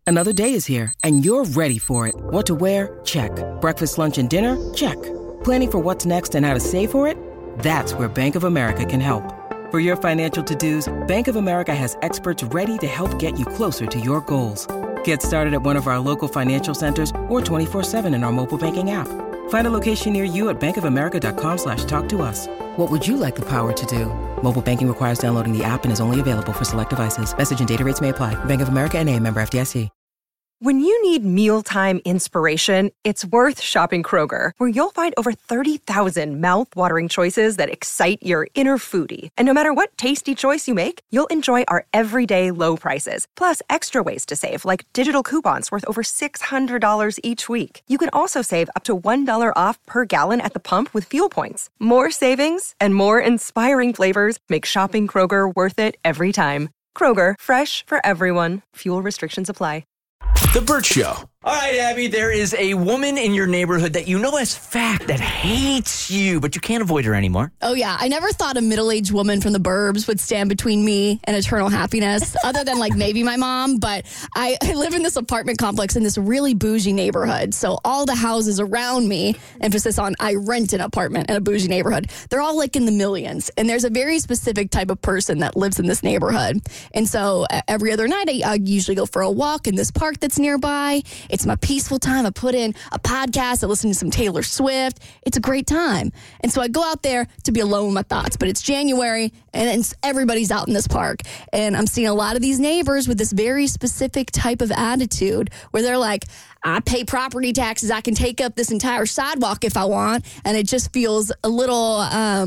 Another day is here, and you're ready for it. What to wear? Check. Breakfast, lunch, and dinner? Check. Planning for what's next and how to save for it? That's where Bank of America can help. For your financial to-dos, Bank of America has experts ready to help get you closer to your goals. Get started at one of our local financial centers or 24/7 in our mobile banking app. Find a location near you at bankofamerica.com/talktous. What would you like the power to do? Mobile banking requires downloading the app and is only available for select devices. Message and data rates may apply. Bank of America N.A., member FDIC. When you need mealtime inspiration, it's worth shopping Kroger, where you'll find over 30,000 mouth-watering choices that excite your inner foodie. And no matter what tasty choice you make, you'll enjoy our everyday low prices, plus extra ways to save, like digital coupons worth over $600 each week. You can also save up to $1 off per gallon at the pump with fuel points. More savings and more inspiring flavors make shopping Kroger worth it every time. Kroger, fresh for everyone. Fuel restrictions apply. The Burt Show. All right, Abby, there is a woman in your neighborhood that you know as fact that hates you, but you can't avoid her anymore. Oh, yeah. I never thought a middle-aged woman from the burbs would stand between me and eternal happiness, other than like maybe my mom. But I live in this apartment complex in this really bougie neighborhood. So all the houses around me, emphasis on I rent an apartment in a bougie neighborhood, they're all like in the millions. And there's a very specific type of person that lives in this neighborhood. And so every other night, I usually go for a walk in this park that's nearby. It's my peaceful time. I put in a podcast. I listen to some Taylor Swift. It's a great time. And so I go out there to be alone with my thoughts. But it's January, and everybody's out in this park. And I'm seeing a lot of these neighbors with this very specific type of attitude where they're like, I pay property taxes. I can take up this entire sidewalk if I want. And it just feels a little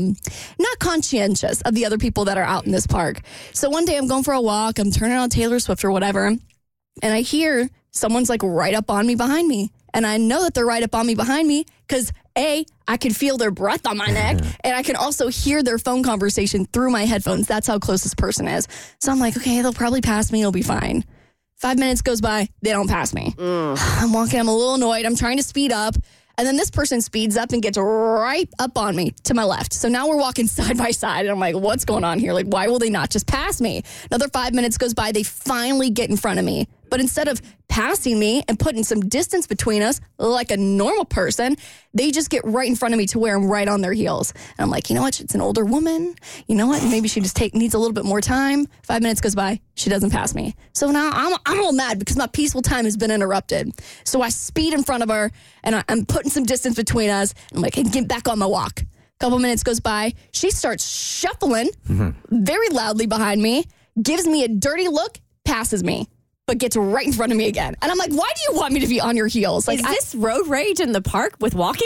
not conscientious of the other people that are out in this park. So one day I'm going for a walk. I'm turning on Taylor Swift or whatever. And I hear someone's like right up on me behind me. And I know that they're right up on me behind me because A, I can feel their breath on my neck, and I can also hear their phone conversation through my headphones. That's how close this person is. So I'm like, okay, they'll probably pass me. It'll be fine. 5 minutes goes by. They don't pass me. I'm walking. I'm a little annoyed. I'm trying to speed up. And then this person speeds up and gets right up on me to my left. So now we're walking side by side. And I'm like, what's going on here? Like, why will they not just pass me? Another 5 minutes goes by. They finally get in front of me. But instead of passing me and putting some distance between us like a normal person, they just get right in front of me to where I'm right on their heels. And I'm like, you know what? It's an older woman. You know what? Maybe she just needs a little bit more time. 5 minutes goes by. She doesn't pass me. So now I'm all mad because my peaceful time has been interrupted. So I speed in front of her, and I'm putting some distance between us. And I'm like, hey, get back on my walk. Couple minutes goes by. She starts shuffling very loudly behind me, gives me a dirty look, passes me, but gets right in front of me again. And I'm like, why do you want me to be on your heels? Like, is this road rage in the park with walking?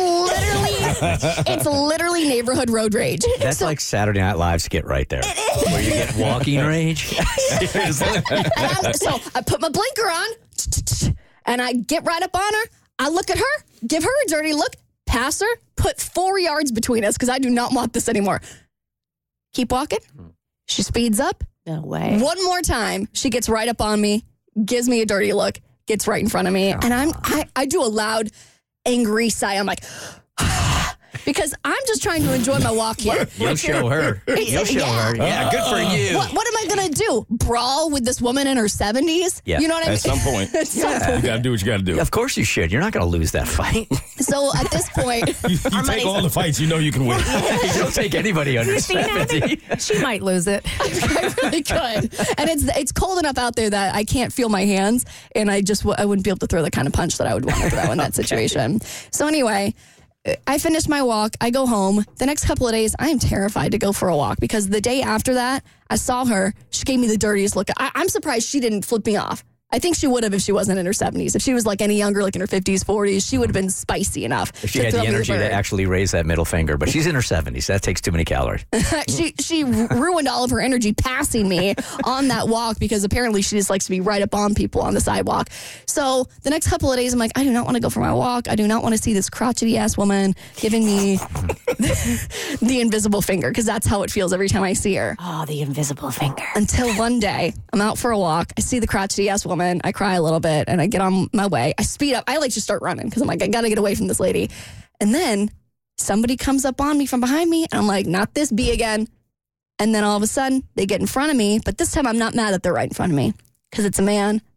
It's literally neighborhood road rage. That's like Saturday Night Live's skit right there. Where you get walking rage. Seriously. So I put my blinker on, and I get right up on her. I look at her, give her a dirty look, pass her, put 4 yards between us because I do not want this anymore. Keep walking. She speeds up. No way. One more time, she gets right up on me, gives me a dirty look, gets right in front of me, and I do a loud, angry sigh. I'm like, because I'm just trying to enjoy my walk here. You'll show her. You'll show her. Yeah, good for you. What am I going to do? Brawl with this woman in her 70s? Yeah. You know what I mean? At some point. At some point. You got to do what you got to do. Of course you should. You're not going to lose that fight. So at this point, You take all the fights, you know you can win. You don't take anybody under 70. She might lose it. I really could. And it's cold enough out there that I can't feel my hands, and I wouldn't be able to throw the kind of punch that I would want to throw in that situation. So anyway, I finished my walk. I go home. The next couple of days, I am terrified to go for a walk because the day after that, I saw her. She gave me the dirtiest look. I'm surprised she didn't flip me off. I think she would have if she wasn't in her 70s. If she was like any younger, like in her 50s, 40s, she would have been spicy enough. If she had the energy to actually raise that middle finger. But she's in her 70s. That takes too many calories. She ruined all of her energy passing me on that walk because apparently she just likes to be right up on people on the sidewalk. So the next couple of days, I'm like, I do not want to go for my walk. I do not want to see this crotchety-ass woman giving me the invisible finger because that's how it feels every time I see her. Oh, the invisible finger. Until one day, I'm out for a walk. I see the crotchety-ass woman. I cry a little bit, and I get on my way. I speed up. I like to start running because I'm like, I got to get away from this lady. And then somebody comes up on me from behind me, and I'm like, not this bee again. And then all of a sudden, they get in front of me. But this time, I'm not mad that they're right in front of me because it's a man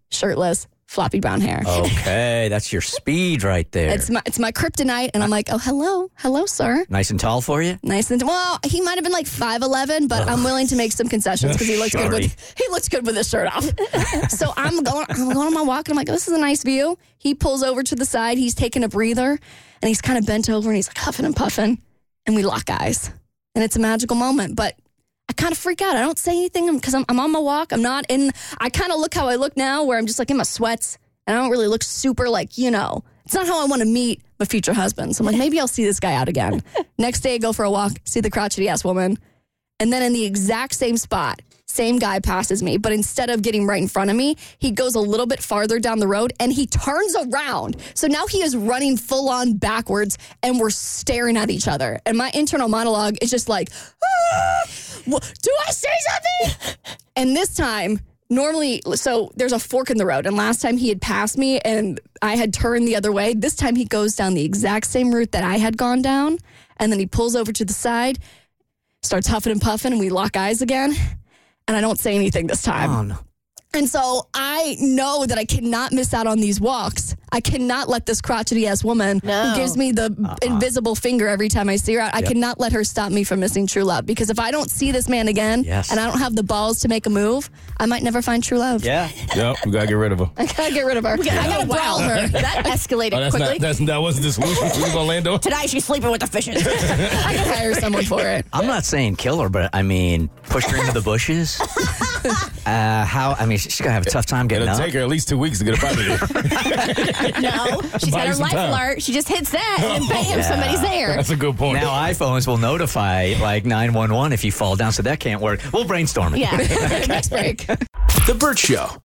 shirtless, floppy brown hair. Okay, that's your speed right there. It's my kryptonite, and I'm like, oh, hello, sir. Nice and tall for you? Nice and well, he might have been like 5'11", but I'm willing to make some concessions because he looks good with his shirt off. So I'm going on my walk, and I'm like, oh, this is a nice view. He pulls over to the side. He's taking a breather, and he's kind of bent over, and he's like huffing and puffing, and we lock eyes, and it's a magical moment, but I kind of freak out. I don't say anything because I'm on my walk. I kind of look how I look now where I'm just like in my sweats and I don't really look super like, it's not how I want to meet my future husband. So I'm like, maybe I'll see this guy out again. Next day I go for a walk, see the crotchety ass woman. And then in the exact same spot, same guy passes me, but instead of getting right in front of me, he goes a little bit farther down the road and he turns around. So now he is running full on backwards and we're staring at each other. And my internal monologue is just like, do I say something? And this time, normally, so there's a fork in the road. And last time he had passed me and I had turned the other way. This time he goes down the exact same route that I had gone down. And then he pulls over to the side, starts huffing and puffing, and we lock eyes again. And I don't say anything this time. Oh, no. And so I know that I cannot miss out on these walks. I cannot let this crotchety-ass woman who gives me the invisible finger every time I see her out, I cannot let her stop me from missing true love. Because if I don't see this man again and I don't have the balls to make a move, I might never find true love. Yeah. Yep, we got to get rid of her. I got to get rid of her. I got to brawl her. That escalated quickly. That wasn't the solution for you, Orlando? Tonight she's sleeping with the fishes. I can hire someone for it. I'm not saying kill her, but I mean, push her into the bushes. She's going to have a tough time getting It'll up. take her at least 2 weeks to get up out of here. No, she's Buy got her some life time. alert. She just hits that and bam, somebody's there. That's a good point. Now iPhones will notify 911 if you fall down, so that can't work. We'll brainstorm it. Yeah. Next break. The Burt Show.